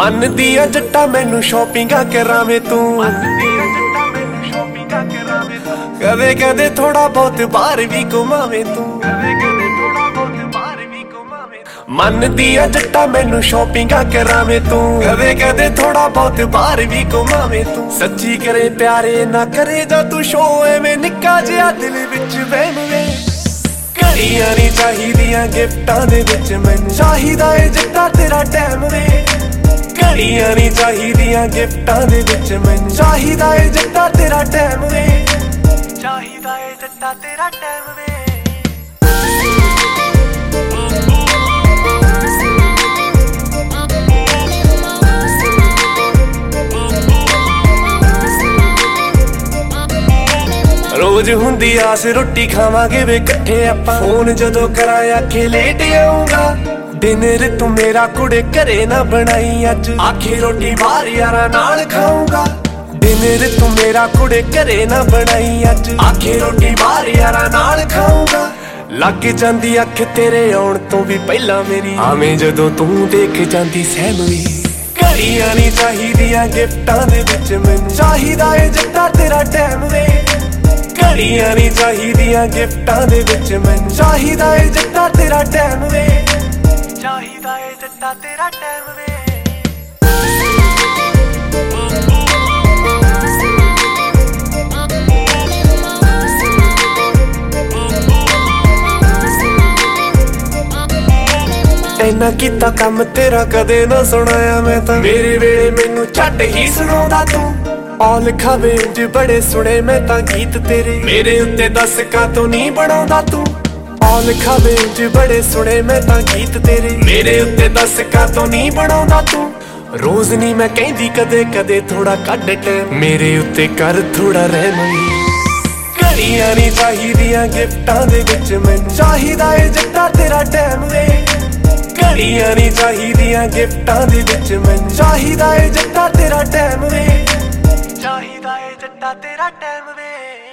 ਮੰਨਦੀ ਆ ਜੱਟਾ ਮੈਨੂੰ ਸ਼ਾਪਿੰਗਾਂ ਕਰਾਵੇਂ ਤੂੰ, ਕਦੇ ਕਦੇ ਥੋੜਾ ਬਹੁਤ ਬਾਹਰ ਵੀ ਘੁਮਾਵੇਂ ਤੂੰ। ਮੰਨਦੀ ਆ ਜੱਟਾ ਮੈਨੂੰ ਸ਼ਾਪਿੰਗਾਂ ਕਰਾਵੇਂ ਤੂੰ, ਕਦੇ ਕਦੇ ਥੋੜਾ ਬਹੁਤ ਬਾਹਰ ਵੀ ਘੁਮਾਵੇਂ ਤੂੰ। ਸੱਚੀ ਕਰੇ ਪਿਆਰੇ ਨਾ ਕਰੇ ਜਾ ਤੂੰ ਸ਼ੋ, ਐਵੇਂ ਨਿੱਕਾ ਜਿਹਾ ਦਿਲ ਵਿੱਚ ਵਹਿਮ ਵੇ। ਘੜੀਆਂ ਨੀ ਚਾਹੀਦੀਆਂ ਗਿਫਟਾਂ ਦੇ ਵਿੱਚ, ਮੈਨੂੰ ਚਾਹੀਦਾ ਏ ਜੱਟਾ ਤੇਰਾ ਟਾਈਮ ਵੇ। ਘੜੀਆਂ ਨੀ ਚਾਹੀਦੀਆਂ ਗਿਫਟਾਂ ਦੇ ਵਿੱਚ, ਮੈਨੂੰ ਚਾਹੀਦਾ ਏ ਜੱਟਾ ਤੇਰਾ ਟਾਈਮ ਵੇ। ਚਾਹੀਦਾ ਏ ਜੱਟਾ ਤੇਰਾ ਟਾਈਮ ਵੇ। ਰੋਜ਼ ਹੁੰਦੀ ਆਸ ਰੋਟੀ ਖਾਵਾਂਗੇ ਵੇ ਇਕੱਠੇ ਆਪਾਂ, ਫੋਨ ਜਦੋਂ ਕਰਾਂ ਆਖੇ ਲੇਟ ਆਊਂਗਾ। ਡਿਨਰ ਤੂੰ ਮੇਰਾ ਕੁੜੇ ਘਰੇ ਨਾ ਬਣਾਈ ਅੱਜ, ਆਖੇ ਰੋਟੀ ਬਾਹਰ ਯਾਰਾਂ ਨਾਲ ਖਾਊਂਗਾ। ਡਿਨਰ ਤੂੰ ਮੇਰਾ ਕੁੜੇ ਘਰੇ ਨਾ ਬਣਾਈ ਅੱਜ, ਆਖੇ ਰੋਟੀ ਬਾਹਰ ਯਾਰਾਂ ਨਾਲ ਖਾਊਂਗਾ। ਲੱਗ ਜਾਂਦੀ ਅੱਖ ਤੇਰੇ ਆਉਣ ਤੋਂ ਵੀ ਪਹਿਲਾਂ ਮੇਰੀ, ਆਵੇਂ ਜਦੋਂ ਤੂੰ ਦੇਖ ਜਾਂਦੀ ਸਹਿਮਵੀ। ਘੜੀਆਂ ਨੀ ਚਾਹੀਦੀਆਂ ਗਿਫਟਾਂ ਦੇ ਵਿੱਚ, ਮੈਨੂੰ ਚਾਹੀਦਾ ਏ ਜੱਟਾ ਤੇਰਾ ਟਾਈਮ ਵੇ। ਘੜੀਆਂ ਨੀ ਚਾਹੀਦੀਆਂ ਗਿਫਟਾਂ ਦੇ ਵਿੱਚ, ਮੈਨੂੰ ਚਾਹੀਦਾ ਏ ਜੱਟਾ ਤੇਰਾ ਟਾਈਮ ਵੇ। ਚਾਹੀਦਾ ਏ ਜੱਟਾ ਤੇਰਾ ਟਾਈਮ ਵੇ। ਇੰਨਾ ਕੀਤਾ ਕੰਮ ਤੇਰਾ ਕਦੇ ਨਾ ਸੁਣਾਇਆ ਮੈਂ ਤਾਂ, ਮੇਰੇ ਵੇਲੇ ਮੈਨੂੰ ਛੱਡ ਹੀ ਸੁਣਾਉਂਦਾ ਤੂੰ। ਔਲ ਖਾਵੇ ਜ ਬੜੇ ਸੁਣੇ ਮੈਂ ਤਾਂ ਗੀਤ ਤੇਰੇ, ਮੇਰੇ ਉੱਤੇ ਦੱਸ ਕਾਤੋਂ ਨਹੀਂ ਬਣਾਉਂਦਾ ਤੂੰ। ਔਲ ਖਾਵੇ ਜ ਬੜੇ ਸੁਣੇ ਮੈਂ ਤਾਂ ਗੀਤ ਤੇਰੇ, ਮੇਰੇ ਉੱਤੇ ਦੱਸ ਕਾਤੋਂ ਨਹੀਂ ਬਣਾਉਂਦਾ ਤੂੰ। ਰੋਜ਼ ਨਹੀਂ ਮੈਂ ਕਹਿੰਦੀ ਕਦੇ ਕਦੇ ਥੋੜਾ ਕੱਢ ਟਾਈਮ, ਮੇਰੇ ਉੱਤੇ ਕਰ ਥੋੜਾ ਰਹਿਮ। ਘੜੀਆਂ ਨੀ ਚਾਹੀਦੀਆਂ ਗਿਫਟਾਂ ਦੇ ਵਿੱਚ, ਮੈਨੂੰ ਚਾਹੀਦਾ ਏ ਜੱਟਾ ਤੇਰਾ ਟਾਈਮ ਵੇ। ਘੜੀਆਂ ਨੀ ਚਾਹੀਦੀਆਂ ਗਿਫਟਾਂ ਦੇ ਵਿੱਚ, ਮੈਨੂੰ ਚਾਹੀਦਾ ਏ ਜੱਟਾ ਤੇਰਾ ਟਾਈਮ ਵੇ। ਚਾਹੀਦਾ ਏ ਜੱਟਾ ਤੇਰਾ ਟਾਈਮ ਵੇ।